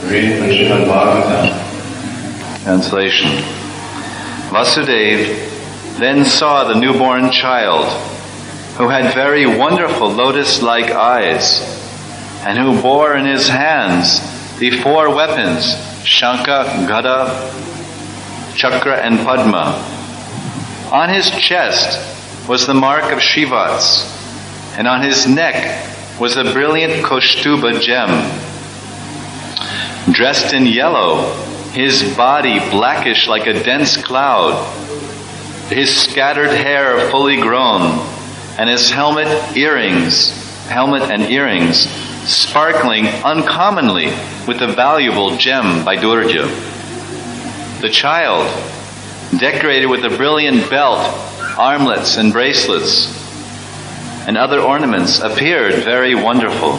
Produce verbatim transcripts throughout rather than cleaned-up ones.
reading from Srimad Bhagavatam. Translation. Vasudeva then saw the newborn child, who had very wonderful lotus-like eyes, and who bore in his hands the four weapons, Shankha, Gada, Chakra, and Padma. On his chest was the mark of Shrivatsa, and on his neck was a brilliant Kaustuba gem. Dressed in yellow, his body blackish like a dense cloud, his scattered hair fully grown, and his helmet, earrings, helmet and earrings sparkling uncommonly with a valuable gem by Durja. The child, decorated with a brilliant belt, armlets and bracelets, and other ornaments, appeared very wonderful.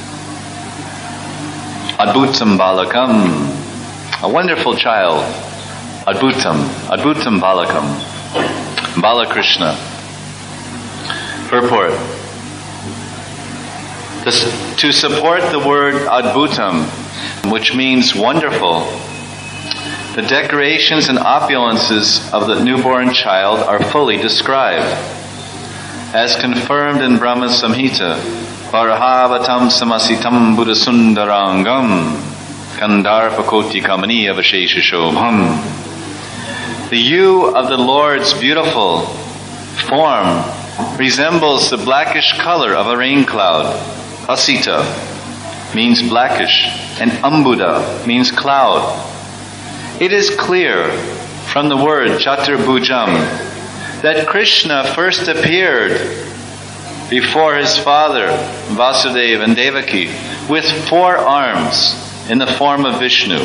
Adbhutam Balakam, a wonderful child. Adbhutam, Adbhutam Balakam, Balakrishna. Purport. To support the word Adbhutam, which means wonderful, the decorations and opulences of the newborn child are fully described. As confirmed in Brahma Samhita, Parahavatam samasitam buddhasundarangam kandarpakoti kamani avashesha shobham. The hue of the Lord's beautiful form resembles the blackish color of a rain cloud. Asita means blackish, and Ambuda means cloud. It is clear from the word Chaturbhujam that Krishna first appeared before his father, Vasudeva and Devaki, with four arms in the form of Vishnu.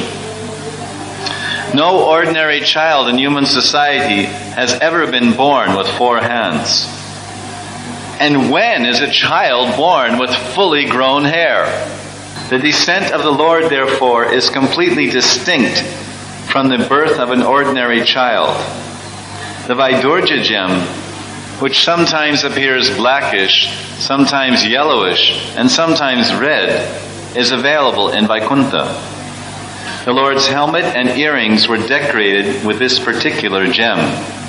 No ordinary child in human society has ever been born with four hands. And when is a child born with fully grown hair? The descent of the Lord, therefore, is completely distinct from the birth of an ordinary child. The Vaidurja gem, which sometimes appears blackish, sometimes yellowish, and sometimes red, is available in Vaikuntha. The Lord's helmet and earrings were decorated with this particular gem.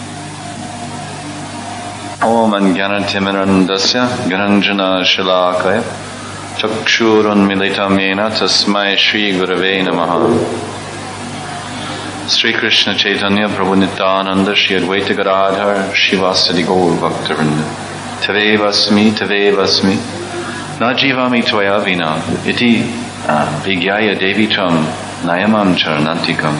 Om Anjanatimmirandasya Garanjana Shalakaya Chakshurunmilitam Yena Tasmai Shri Gurave Namaha. Sri Krishna Chaitanya Prabhu Nityananda Shri Advaita Gadadhar Shivasadi Gaur Bhaktivinoda Tavevasmi Tavevasmi Najivami Tvaya Vina Iti Vigyaya Devitam Nayamam Charanantikam.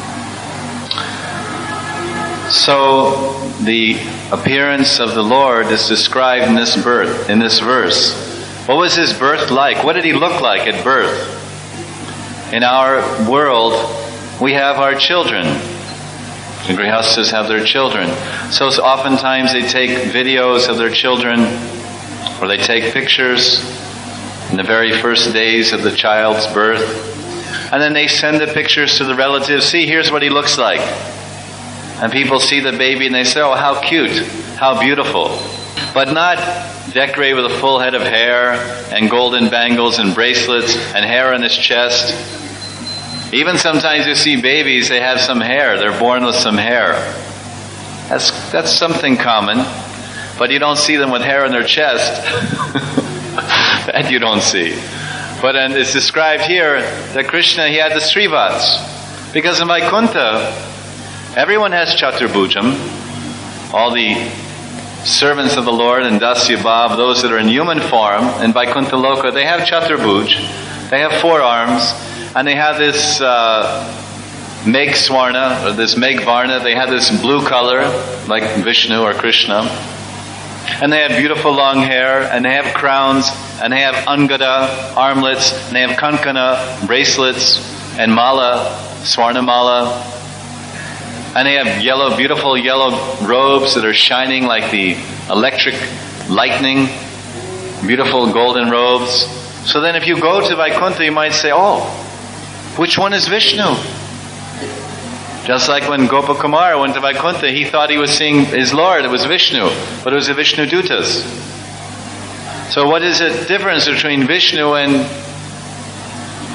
So the appearance of the Lord is described in this birth, in this verse. What was his birth like? What did he look like at birth? In our world, we have our children. The Grihastas have their children. So oftentimes they take videos of their children, or they take pictures in the very first days of the child's birth. And then they send the pictures to the relatives. See, here's what he looks like. And people see the baby and they say, oh, how cute, how beautiful. But not decorated with a full head of hair and golden bangles and bracelets and hair on his chest. Even sometimes you see babies, they have some hair. They're born with some hair. That's, that's something common. But you don't see them with hair on their chest. That you don't see. But and it's described here that Krishna, he had the Srivatsa. Because in Vaikuntha, everyone has Chaturbhujam. All the servants of the Lord and Dasya Bhav, those that are in human form, in Vaikuntha Loka, they have Chaturbhuj. They have four arms. And they have this uh, Megh Swarna, or this Megh Varna. They have this blue color, like Vishnu or Krishna. And they have beautiful long hair, and they have crowns, and they have Angada, armlets, and they have Kankana, bracelets, and Mala, Swarna Mala. And they have yellow, beautiful yellow robes that are shining like the electric lightning. Beautiful golden robes. So then if you go to Vaikuntha, you might say, oh, which one is Vishnu? Just like when Gopakumar went to Vaikuntha, he thought he was seeing his Lord, it was Vishnu, but it was the Vishnu Dutas. So what is the difference between Vishnu and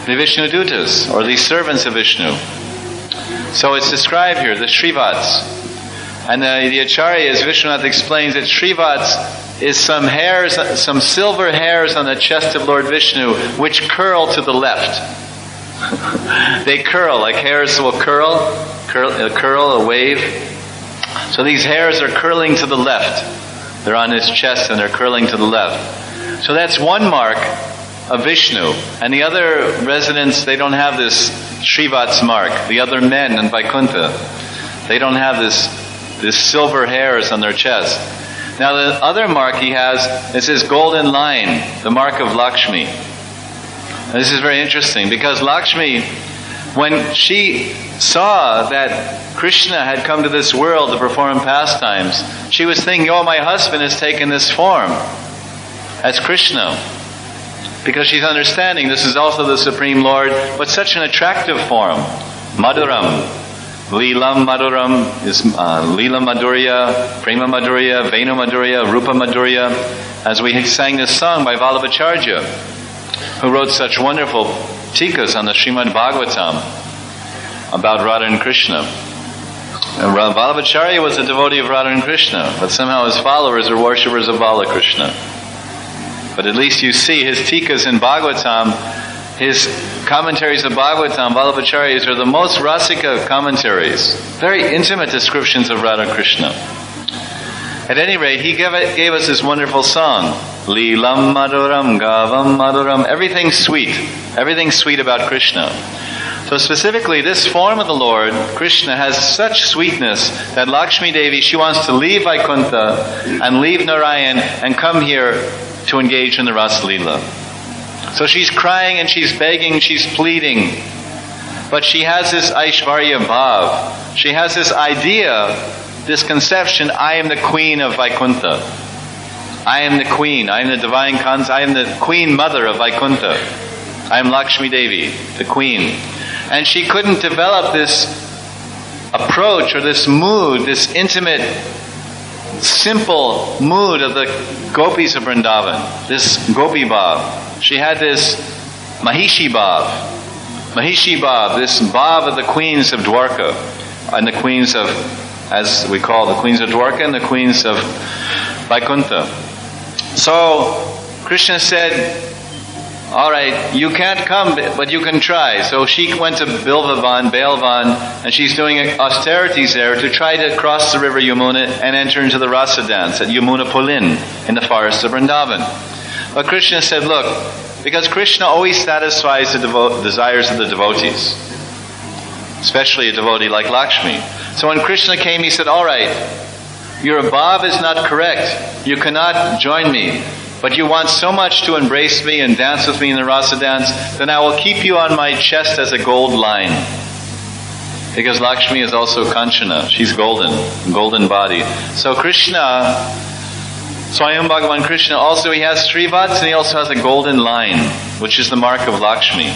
the Vishnu Dutas, or these servants of Vishnu. So it's described here, the Shrivats. And the, the Acharyas, Vishwanath explains that Shrivats is some hairs, some silver hairs on the chest of Lord Vishnu, which curl to the left. They curl, like hairs will curl, curl, a curl, a wave. So these hairs are curling to the left. They're on his chest and they're curling to the left. So that's one mark of Vishnu. And the other residents, they don't have this Shrivats mark. The other men in Vaikuntha, they don't have this, this silver hairs on their chest. Now the other mark he has is his golden line, the mark of Lakshmi. And this is very interesting because Lakshmi, when she saw that Krishna had come to this world to perform pastimes, she was thinking, oh, my husband has taken this form as Krishna. Because she's understanding this is also the Supreme Lord, but such an attractive form. Madhuram. Leelam Madhuram is uh, Leela Madhurya, Prema Madhurya, Venu Madhurya, Rupa Madhurya. As we sang this song by Vallabhacharya, who wrote such wonderful tikas on the Srimad Bhagavatam about Radha and Krishna. And Vallabhacharya was a devotee of Radha and Krishna, but somehow his followers are worshippers of Balakrishna. But at least you see his tikas in Bhagavatam, his commentaries of Bhagavatam, Vallabhacharya's, are the most rasika commentaries. Very intimate descriptions of Radha and Krishna. At any rate, he gave, it, gave us this wonderful song. Leelam Madhuram, Gavam Madhuram. Everything sweet. Everything sweet about Krishna. So specifically, this form of the Lord, Krishna, has such sweetness that Lakshmi Devi, she wants to leave Vaikuntha and leave Narayan and come here to engage in the Rasa Leela. So she's crying and she's begging, she's pleading. But she has this Aishvarya Bhav. She has this idea, this conception, I am the queen of Vaikuntha. I am the queen. I am the divine cons. I am the queen mother of Vaikuntha. I am Lakshmi Devi, the queen. And she couldn't develop this approach or this mood, this intimate, simple mood of the gopis of Vrindavan, this gopi bhav. She had this Mahishi bhav, Mahishi bhav, this bhav of the queens of Dwarka, and the queens of, as we call the queens of Dwarka and the queens of Vaikuntha. So Krishna said, all right, you can't come, but you can try. So she went to Bilvavan, Bailvan, and she's doing austerities there to try to cross the river Yamuna and enter into the Rasa dance at Yamuna Pulin in the forest of Vrindavan. But Krishna said, look, because Krishna always satisfies the devo- desires of the devotees, especially a devotee like Lakshmi. So when Krishna came, he said, all right, your bhav is not correct. You cannot join me. But you want so much to embrace me and dance with me in the Rasa dance, then I will keep you on my chest as a gold line. Because Lakshmi is also Kanchana. She's golden, golden body. So Krishna, Swayam Bhagavan Krishna, also he has Shrivats and he also has a golden line, which is the mark of Lakshmi.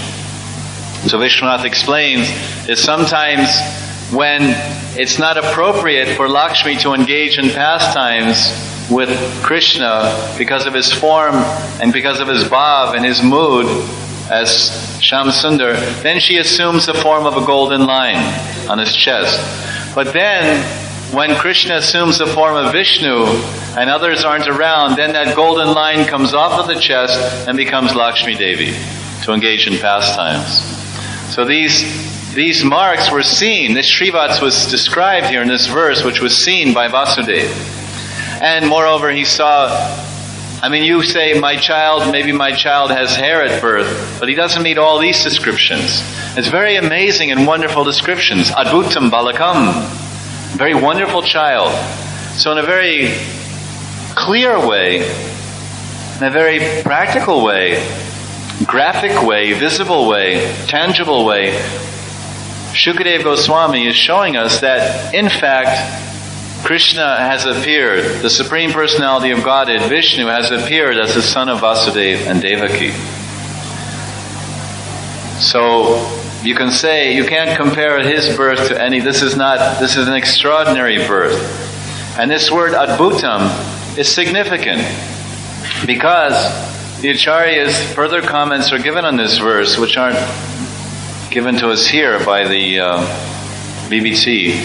So Vishwanath explains that sometimes when it's not appropriate for Lakshmi to engage in pastimes with Krishna because of his form and because of his bhav and his mood as Shyam Sundar, then she assumes the form of a golden line on his chest. But then, when Krishna assumes the form of Vishnu and others aren't around, then that golden line comes off of the chest and becomes Lakshmi Devi to engage in pastimes. So these these marks were seen. This Shrivats was described here in this verse, which was seen by Vasudeva. And moreover, he saw, I mean, you say, my child, maybe my child has hair at birth, but he doesn't meet all these descriptions. It's very amazing and wonderful descriptions. Adbhutam balakam, very wonderful child. So in a very clear way, in a very practical way, graphic way, visible way, tangible way, Shukadeva Goswami is showing us that, in fact, Krishna has appeared, the Supreme Personality of Godhead, Vishnu, has appeared as the son of Vasudeva and Devaki. So, you can say, you can't compare his birth to any, this is not, this is an extraordinary birth. And this word Adbhutam is significant because the Acharya's further comments are given on this verse, which aren't given to us here by the uh, B B T,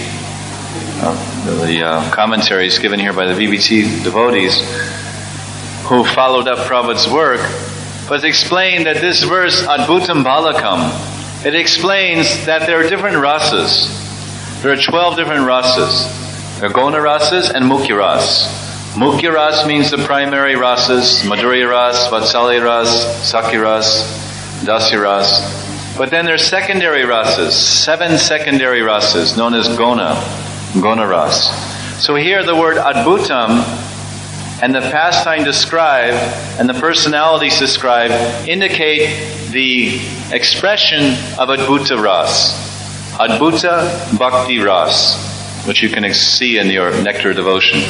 uh, the uh, commentaries given here by the B B T devotees who followed up Prabhupada's work, but explain that this verse, Adbhutam Balakam, it explains that there are different rasas. There are twelve different rasas. There are Gona rasas and Mukhya ras. Mukhya ras means the primary rasas, Madhurya ras, Vatsalya ras, Sakya ras, Dasya ras. But then there are secondary rasas, seven secondary rasas known as Gona, Gona ras. So here the word Adbhutam and the pastime described and the personalities described indicate the expression of Adbhuta ras. Adbhuta Bhakti ras, which you can see in your nectar devotion.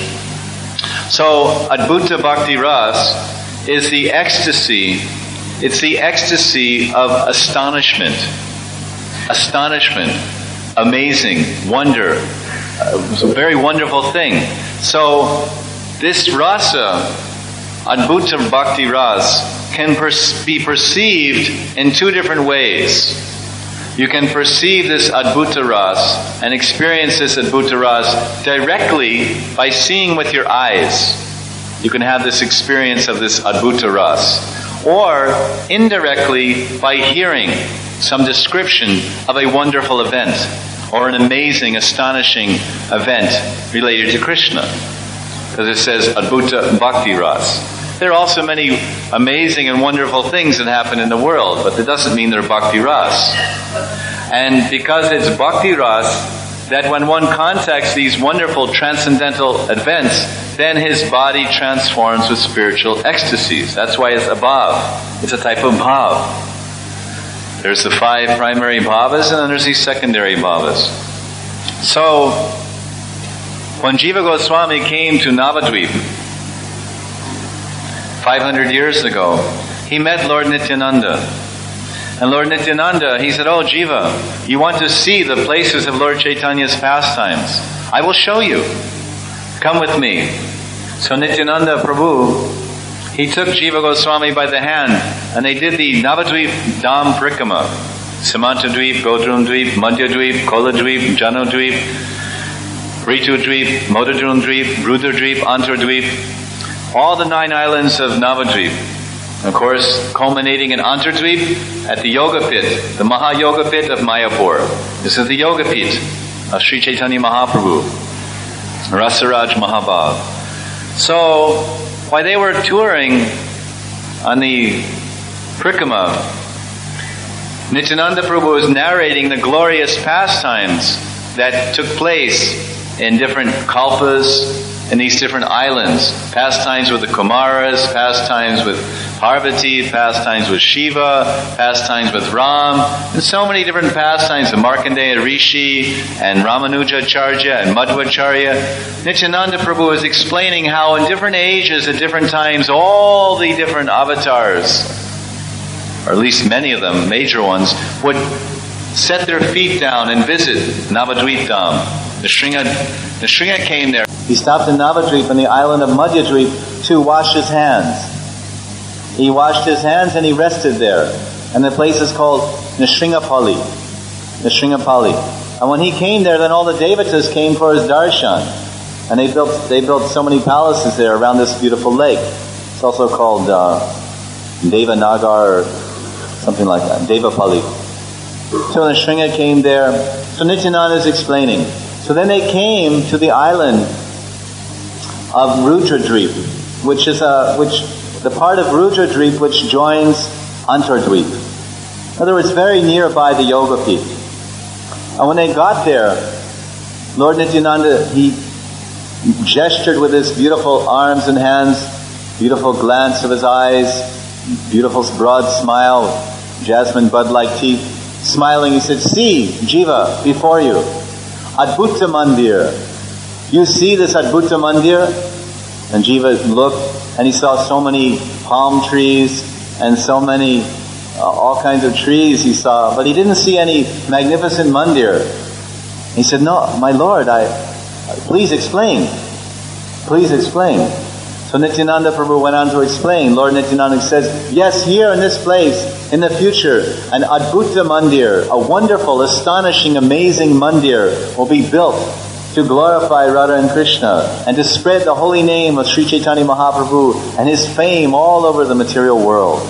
So, Adbhuta Bhakti ras is the ecstasy, it's the ecstasy of astonishment. Astonishment, amazing, wonder. Uh, it's a very wonderful thing. So, this rasa, Adbhuta Bhakti ras, can per- be perceived in two different ways. You can perceive this Adbhuta ras and experience this Adbhuta ras directly by seeing with your eyes. You can have this experience of this Adbhuta ras. Or indirectly by hearing some description of a wonderful event or an amazing, astonishing event related to Krishna. Because it says Adbhuta Bhakti ras. There are also many amazing and wonderful things that happen in the world, but that doesn't mean they're Bhakti ras. And because it's Bhakti ras, that when one contacts these wonderful transcendental events, then his body transforms with spiritual ecstasies. That's why it's abhav. It's a type of bhav. There's the five primary bhavas and then there's these secondary bhavas. So, when Jiva Goswami came to Navadvip, five hundred years ago, he met Lord Nityananda. And Lord Nityananda, he said, "Oh Jiva, you want to see the places of Lord Chaitanya's pastimes? I will show you. Come with me." So Nityananda Prabhu, he took Jiva Goswami by the hand and they did the Navadvip Dham Prikrama. Samantadvip, Godrum Dvip, Madhyadvip, Koladvip, Janodvip, Ritudvip, Modadrum Dvip, Rudradvip, Antardvip. All the nine islands of Navadvip. Of course, culminating in Antardvip at the Yoga Pit, the Maha Yoga Pit of Mayapur. This is the Yoga Pit of Sri Chaitanya Mahaprabhu, Rasaraj Mahabhav. So, while they were touring on the Prikrama, Nityananda Prabhu was narrating the glorious pastimes that took place in different kalpas, in these different islands. Pastimes with the Kumaras, pastimes with Parvati, pastimes with Shiva, pastimes with Ram, and so many different pastimes of Markandeya Rishi and Ramanujacharya and Madhvacharya. Nityananda Prabhu was explaining how in different ages, at different times, all the different avatars, or at least many of them, major ones, would set their feet down and visit Navadvip Dham. Nrsinga, Nrsinga came there. He stopped in Navadvip on the island of Madhyadvip to wash his hands. He washed his hands and he rested there. And the place is called Nrshingapali. Nrshingapali. And when he came there, then all the devatas came for his darshan. And they built they built so many palaces there around this beautiful lake. It's also called uh, Devanagar or something like that. Devapali. So Nrsinga came there. So Nityananda is explaining. So then they came to the island of Rudradvip, which is a which the part of Rudradvip which joins Antardvip. In other words, very nearby the Yoga Pit. And when they got there, Lord Nityananda, he gestured with his beautiful arms and hands, beautiful glance of his eyes, beautiful broad smile, jasmine bud-like teeth. Smiling, he said, "See, Jiva, before you, Adbhuta Mandir. You see this Adbhuta Mandir?" And Jiva looked and he saw so many palm trees and so many, uh, all kinds of trees he saw, but he didn't see any magnificent mandir. He said, "No, my Lord, I, please explain. Please explain." So Nityananda Prabhu went on to explain, Lord Nityananda says, yes, here in this place, in the future, an Adbhuta Mandir, a wonderful, astonishing, amazing Mandir will be built to glorify Radha and Krishna and to spread the holy name of Sri Chaitanya Mahaprabhu and his fame all over the material world.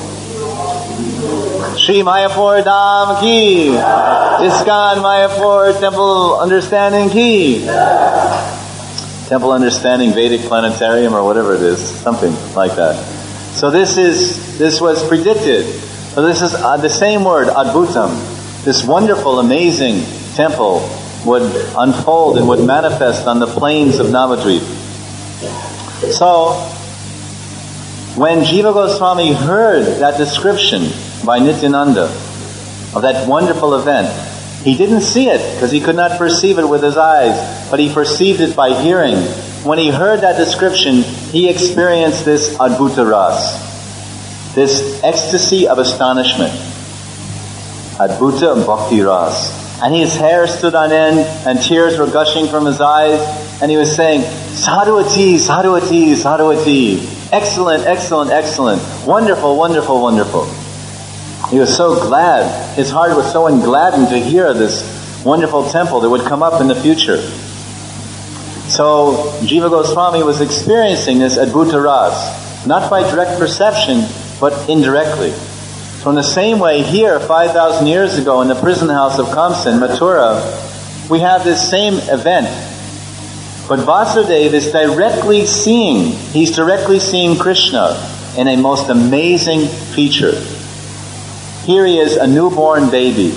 Shri Mayapur Dham ki, ISKCON Mayapur Temple Understanding ki. Temple Understanding Vedic Planetarium or whatever it is, something like that. So this is this was predicted. So this is uh, the same word, Adbhutam. This wonderful, amazing temple would unfold and would manifest on the plains of Navadvip. So when Jiva Goswami heard that description by Nityananda of that wonderful event, he didn't see it because he could not perceive it with his eyes, but he perceived it by hearing. When he heard that description, he experienced this Adbhuta Ras, this ecstasy of astonishment. Adbhuta Bhakti Ras. And his hair stood on end and tears were gushing from his eyes, and he was saying, Sadhuati, Sadhuati, Sadhuati. Excellent, excellent, excellent. Wonderful, wonderful, wonderful. He was so glad. His heart was so engladdened to hear this wonderful temple that would come up in the future. So Jiva Goswami was experiencing this Adbhuta Ras, not by direct perception, but indirectly. So in the same way, here, five thousand years ago, in the prison house of Kamsa in Mathura, we have this same event. But Vasudeva is directly seeing, he's directly seeing Krishna in a most amazing feature. Here he is, a newborn baby.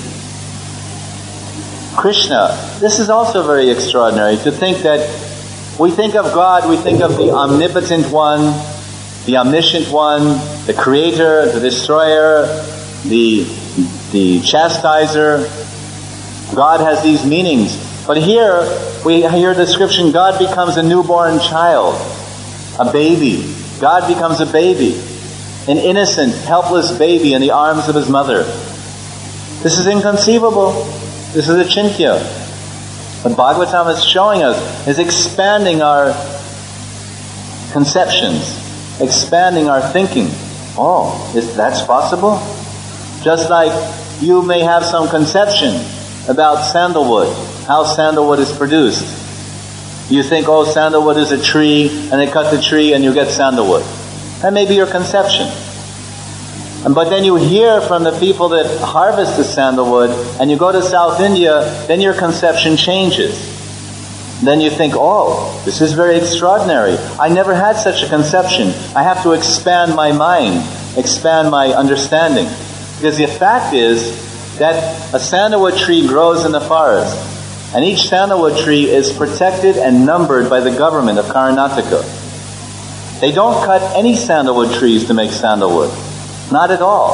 Krishna, this is also very extraordinary, to think that we think of God, we think of the omnipotent one, the omniscient one, the creator, the destroyer, the, the chastiser. God has these meanings. But here, we hear the description, God becomes a newborn child, a baby. God becomes a baby, an innocent, helpless baby in the arms of his mother. This is inconceivable. This is achintya. What Bhagavatam is showing us is expanding our conceptions, expanding our thinking. Oh, is that's possible? Just like you may have some conception about sandalwood, how sandalwood is produced. You think, oh, sandalwood is a tree, and they cut the tree and you get sandalwood. That may be your conception. But then you hear from the people that harvest the sandalwood, and you go to South India, then your conception changes. Then you think, oh, this is very extraordinary. I never had such a conception. I have to expand my mind, expand my understanding. Because the fact is that a sandalwood tree grows in the forest, and each sandalwood tree is protected and numbered by the government of Karnataka. They don't cut any sandalwood trees to make sandalwood. Not at all.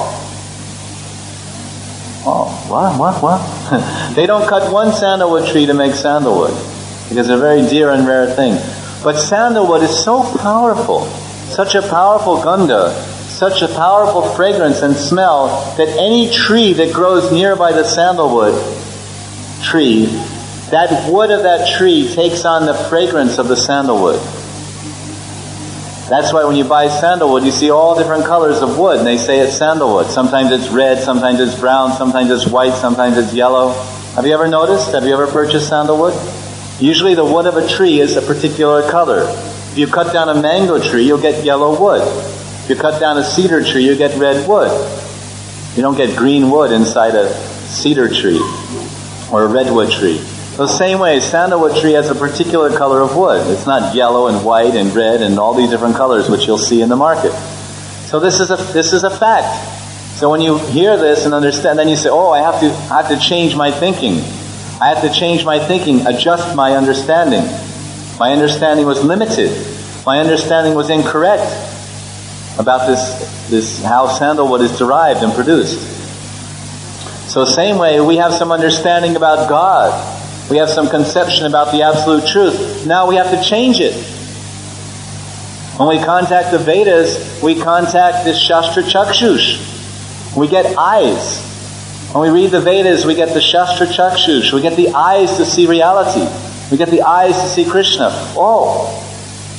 Oh, what, what, what? They don't cut one sandalwood tree to make sandalwood, because they're a very dear and rare thing. But sandalwood is so powerful, such a powerful ganda, such a powerful fragrance and smell, that any tree that grows nearby the sandalwood tree, that wood of that tree takes on the fragrance of the sandalwood. That's why when you buy sandalwood, you see all different colors of wood, and they say it's sandalwood. Sometimes it's red, sometimes it's brown, sometimes it's white, sometimes it's yellow. Have you ever noticed? Have you ever purchased sandalwood? Usually the wood of a tree is a particular color. If you cut down a mango tree, you'll get yellow wood. If you cut down a cedar tree, you get red wood. You don't get green wood inside a cedar tree or a redwood tree. The same way, sandalwood tree has a particular color of wood. It's not yellow and white and red and all these different colors which you'll see in the market. So this is a this is a fact. So when you hear this and understand, then you say, oh, I have to I have to change my thinking. I have to change my thinking, adjust my understanding. My understanding was limited. My understanding was incorrect about this this how sandalwood is derived and produced. So same way, we have some understanding about God. We have some conception about the absolute truth. Now we have to change it. When we contact the Vedas, we contact this Shastra Chakshush. We get eyes. When we read the Vedas, we get the Shastra Chakshush. We get the eyes to see reality. We get the eyes to see Krishna. Oh,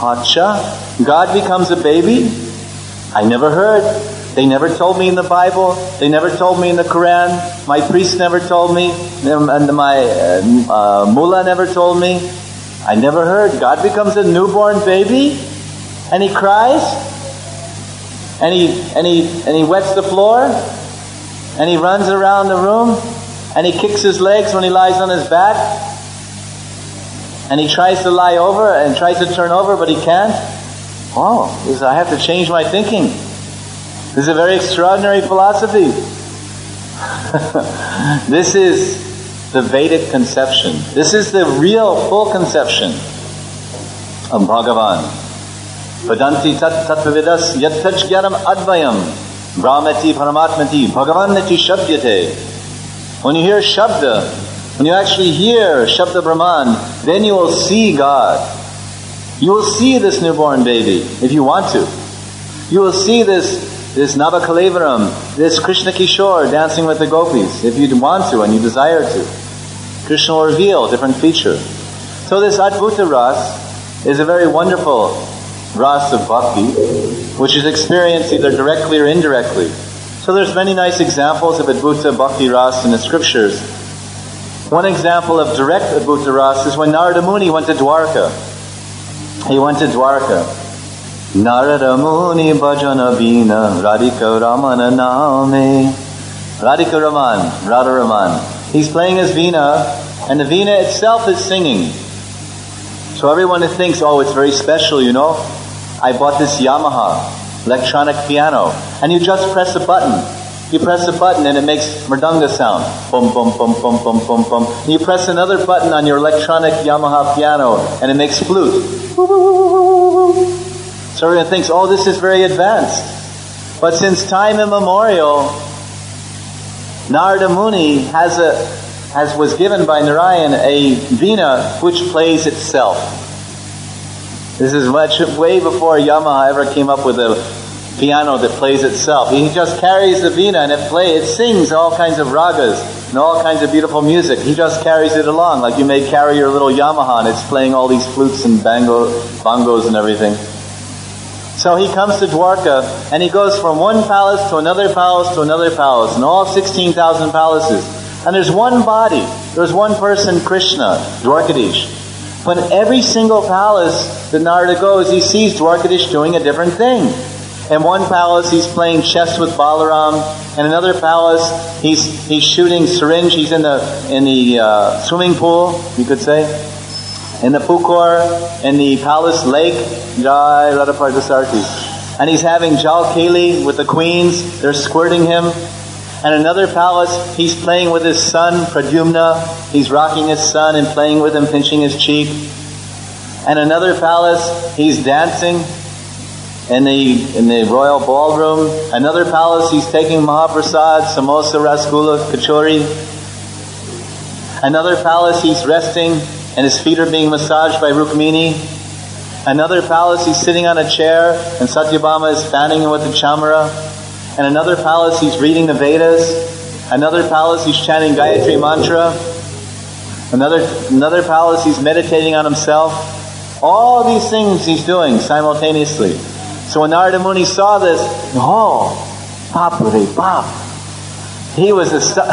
Acha, God becomes a baby? I never heard. They never told me in the Bible. They never told me in the Quran. My priest never told me. And my uh, uh, mullah never told me. I never heard. God becomes a newborn baby? And he cries? And he, and he, and he wets the floor? And he runs around the room? And he kicks his legs when he lies on his back? And he tries to lie over and tries to turn over, but he can't? Oh, this, I have to change my thinking. This is a very extraordinary philosophy. This is the Vedic conception. This is the real, full conception of Bhagavan. Vadanti tat tattvavidas yat tajnanam advayam brahmati paramatmati bhagavanati shabdyate. When you hear Shabda, when you actually hear Shabda Brahman, then you will see God. You will see this newborn baby, if you want to. You will see this, this Navakalevaram, this Krishna Kishore dancing with the gopis, if you want to and you desire to. Krishna will reveal different features. So this Adbhuta Ras is a very wonderful Ras of Bhakti, which is experienced either directly or indirectly. So there's many nice examples of Adbhuta Bhakti Ras in the scriptures. One example of direct Adbhuta Ras is when Narada Muni went to Dwarka. He went to Dwarka. Narada Muni bhajana veena Radhika Ramana name. Radhika Raman, Radha Raman. He's playing his veena, and the veena itself is singing. So everyone thinks, oh, it's very special, you know. I bought this Yamaha electronic piano, and you just press a button. You press a button and it makes mridanga sound. Boom, boom, boom, boom, boom, boom, boom. And you press another button on your electronic Yamaha piano and it makes flute. So everyone thinks, oh, this is very advanced. But since time immemorial, Narada Muni has a, has was given by Narayan a veena which plays itself. This is much way before Yamaha ever came up with a piano that plays itself. He just carries the veena and it plays, it sings all kinds of ragas and all kinds of beautiful music. He just carries it along like you may carry your little Yamaha and it's playing all these flutes and bango, bongos and everything. So he comes to Dwarka and he goes from one palace to another palace to another palace and all sixteen thousand palaces. And there's one body, there's one person, Krishna, Dwarkadish. But in every single palace that Narada goes, he sees Dwarkadish doing a different thing. In one palace, he's playing chess with Balaram. In another palace, he's he's shooting syringe. He's in the in the uh, swimming pool, you could say, in the Pukor, in the palace lake, Jai Radhapardasarthi. And he's having Jal Keli with the queens. They're squirting him. And another palace, he's playing with his son, Pradyumna. He's rocking his son and playing with him, pinching his cheek. And another palace, he's dancing in the in the royal ballroom. Another palace, he's taking Mahaprasad, Samosa, Rasgulla, Kachori. Another palace, he's resting and his feet are being massaged by Rukmini. Another palace, he's sitting on a chair and Satyabhama is fanning him with the chamara. And another palace, he's reading the Vedas. Another palace, he's chanting Gayatri Mantra. Another another palace, he's meditating on himself. All these things he's doing simultaneously. So when Narada Muni saw this, oh, Papure Pap, he was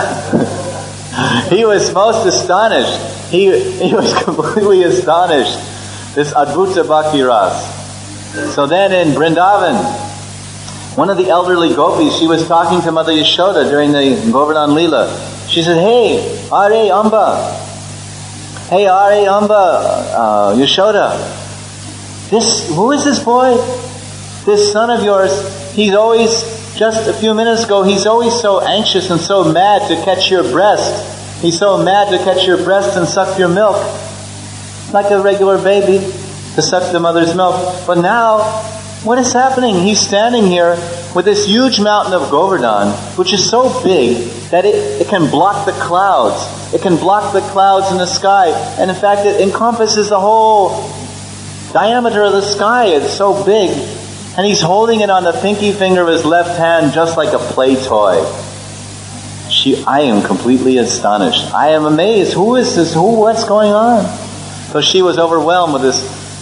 ast- he was most astonished. He he was completely astonished. This Adbhuta Bhakti Ras. So then in Vrindavan, one of the elderly gopis, she was talking to Mother Yashoda during the Govardhan Leela. She said, "Hey, Are Amba, hey Are Amba, uh, Yashoda, this who is this boy? This son of yours, he's always, just a few minutes ago, he's always so anxious and so mad to catch your breast. He's so mad to catch your breast and suck your milk. Like a regular baby to suck the mother's milk. But now, what is happening? He's standing here with this huge mountain of Govardhan, which is so big that it, it can block the clouds. It can block the clouds in the sky. And in fact, it encompasses the whole diameter of the sky. It's so big. And he's holding it on the pinky finger of his left hand just like a play toy. She, I am completely astonished. I am amazed. Who is this? Who? What's going on? So she was overwhelmed with this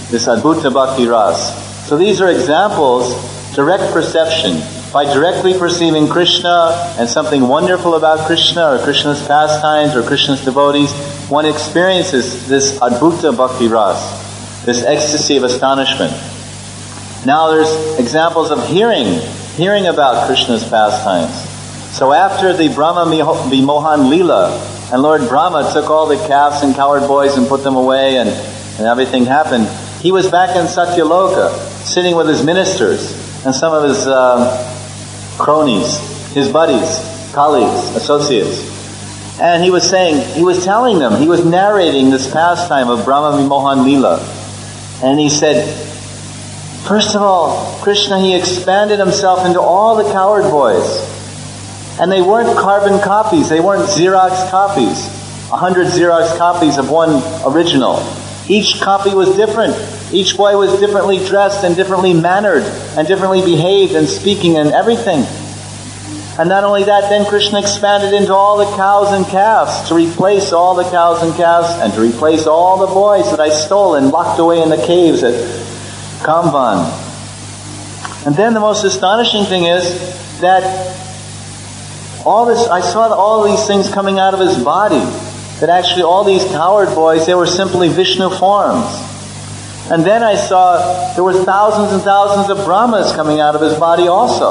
this Adbhuta Bhakti Ras. So these are examples, direct perception. By directly perceiving Krishna and something wonderful about Krishna or Krishna's pastimes or Krishna's devotees, one experiences this Adbhuta Bhakti Ras, this ecstasy of astonishment. Now there's examples of hearing, hearing about Krishna's pastimes. So after the Brahma Vimohan Leela, and Lord Brahma took all the calves and cowherd boys and put them away and, and everything happened, he was back in Satyaloka, sitting with his ministers and some of his uh, cronies, his buddies, colleagues, associates. And he was saying, he was telling them, he was narrating this pastime of Brahma Vimohan Leela. And he said, first of all, Krishna, he expanded himself into all the cowherd boys. And they weren't carbon copies, they weren't Xerox copies. A hundred Xerox copies of one original. Each copy was different. Each boy was differently dressed and differently mannered and differently behaved and speaking and everything. And not only that, then Krishna expanded into all the cows and calves to replace all the cows and calves and to replace all the boys that I stole and locked away in the caves at Kamvan. And then the most astonishing thing is that all this, I saw all these things coming out of his body. That actually all these cowherd boys, they were simply Vishnu forms. And then I saw there were thousands and thousands of Brahmas coming out of his body also.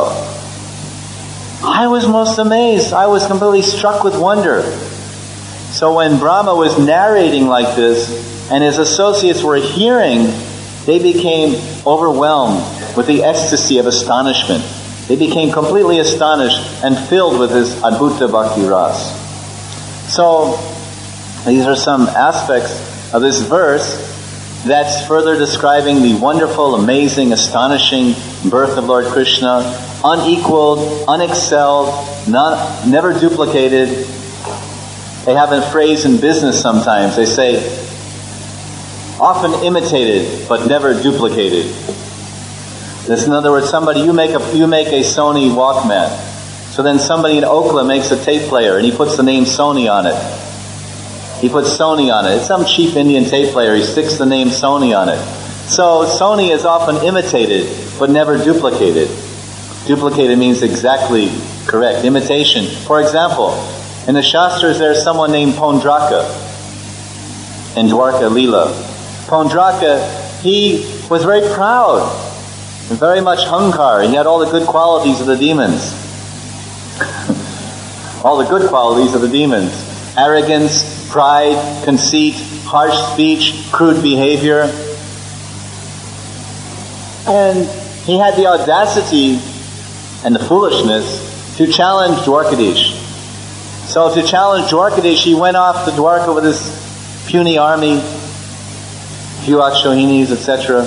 I was most amazed. I was completely struck with wonder. So when Brahma was narrating like this, and his associates were hearing, they became overwhelmed with the ecstasy of astonishment. They became completely astonished and filled with this Adbhuta Bhakti Ras. So, these are some aspects of this verse that's further describing the wonderful, amazing, astonishing birth of Lord Krishna, unequaled, unexcelled, not, never duplicated. They have a phrase in business sometimes. They say, often imitated, but never duplicated. This, in other words, somebody, you make a, you make a Sony Walkman. So then somebody in Oakland makes a tape player and he puts the name Sony on it. He puts Sony on it. It's some cheap Indian tape player. He sticks the name Sony on it. So Sony is often imitated, but never duplicated. Duplicated means exactly correct. Imitation. For example, in the Shastras there's someone named Pondraka in Dwarka Leela. Pondraka, he was very proud and very much hankar. He had all the good qualities of the demons. all the good qualities of the demons. Arrogance, pride, conceit, harsh speech, crude behavior. And he had the audacity and the foolishness to challenge Dwarkadish. So to challenge Dwarkadish, he went off to Dwarka with his puny army, few Akshohinis, et cetera.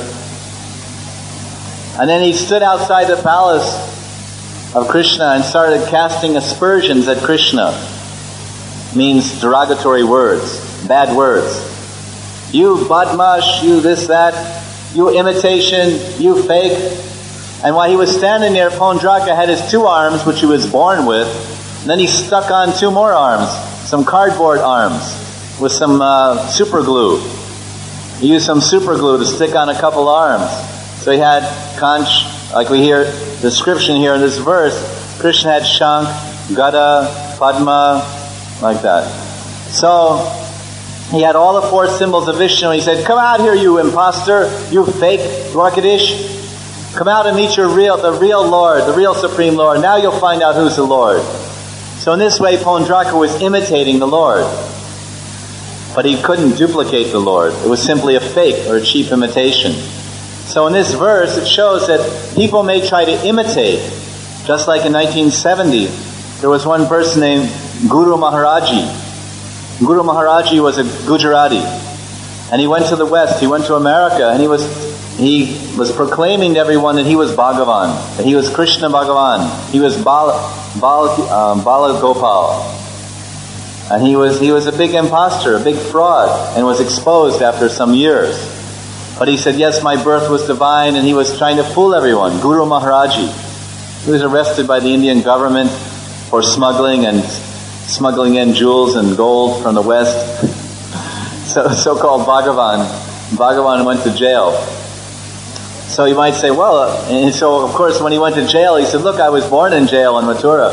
And then he stood outside the palace of Krishna and started casting aspersions at Krishna. Means derogatory words, bad words. You badmash, you this, that, you imitation, you fake. And while he was standing there, Pondraka had his two arms, which he was born with, and then he stuck on two more arms, some cardboard arms, with some uh, super glue. He used some super glue to stick on a couple arms. So he had conch, like we hear description here in this verse, Krishna had Shank, Gada, Padma, like that. So he had all the four symbols of Vishnu. He said, come out here, you imposter, you fake Dwarkadish. Come out and meet your real, the real Lord, the real Supreme Lord. Now you'll find out who's the Lord. So in this way, Pondraka was imitating the Lord. But he couldn't duplicate the Lord. It was simply a fake or a cheap imitation. So in this verse, it shows that people may try to imitate. Just like in nineteen seventy, there was one person named Guru Maharaji. Guru Maharaji was a Gujarati. And he went to the West, he went to America, and he was he was proclaiming to everyone that he was Bhagavan, that he was Krishna Bhagavan. He was Bala, Bala, um, Bala Gopal. And he was he was a big imposter, a big fraud, and was exposed after some years. But he said, yes, my birth was divine, and he was trying to fool everyone. Guru Maharaji. He was arrested by the Indian government for smuggling and smuggling in jewels and gold from the West. So, so-called Bhagavan. Bhagavan went to jail. So you might say, well, uh, and so of course when he went to jail, he said, look, I was born in jail in Mathura.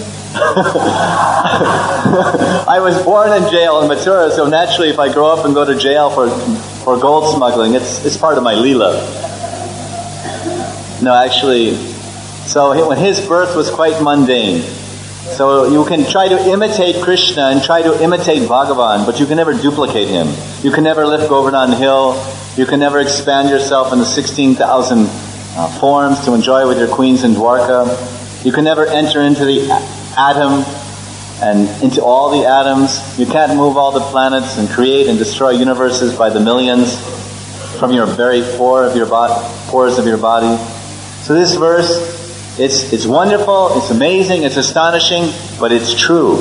I was born in jail in Mathura, so naturally if I grow up and go to jail for for gold smuggling, it's it's part of my Leela. No, actually, so when his birth was quite mundane. So you can try to imitate Krishna and try to imitate Bhagavan, but you can never duplicate him. You can never lift Govardhan Hill. You can never expand yourself in the sixteen thousand uh, forms to enjoy with your queens in Dwarka. You can never enter into the atom and into all the atoms. You can't move all the planets and create and destroy universes by the millions from your very pore of your bo- pores of your body. So this verse, it's it's wonderful, it's amazing, it's astonishing, but it's true.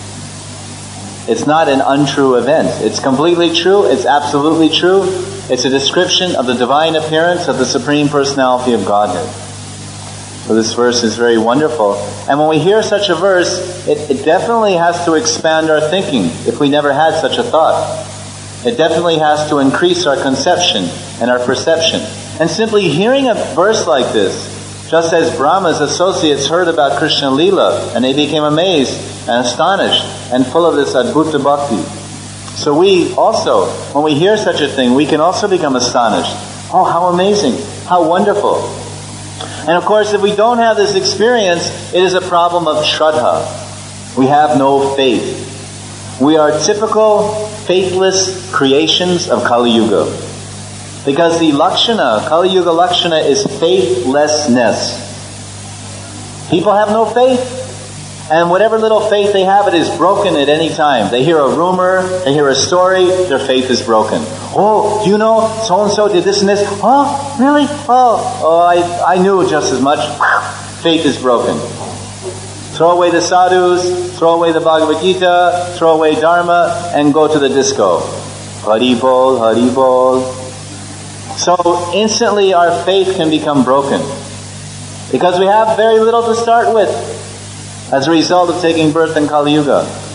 It's not an untrue event. It's completely true, it's absolutely true. It's a description of the divine appearance of the Supreme Personality of Godhead. So this verse is very wonderful. And when we hear such a verse, it, it definitely has to expand our thinking if we never had such a thought. It definitely has to increase our conception and our perception. And simply hearing a verse like this, just as Brahma's associates heard about Krishna Leela, and they became amazed and astonished and full of this Adbhuta Bhakti. So we also, when we hear such a thing, we can also become astonished. Oh, how amazing, how wonderful. And of course, if we don't have this experience, it is a problem of Shraddha. We have no faith. We are typical faithless creations of Kali Yuga. Because the Lakshana, Kali Yuga Lakshana is faithlessness. People have no faith. And whatever little faith they have, it is broken at any time. They hear a rumor, they hear a story, their faith is broken. Oh, do you know so-and-so did this and this? Oh, really? Oh, oh I, I knew just as much. Faith is broken. Throw away the sadhus, throw away the Bhagavad Gita, throw away Dharma, and go to the disco. Hari bol, Hari bol. So instantly our faith can become broken. Because we have very little to start with as a result of taking birth in Kali Yuga.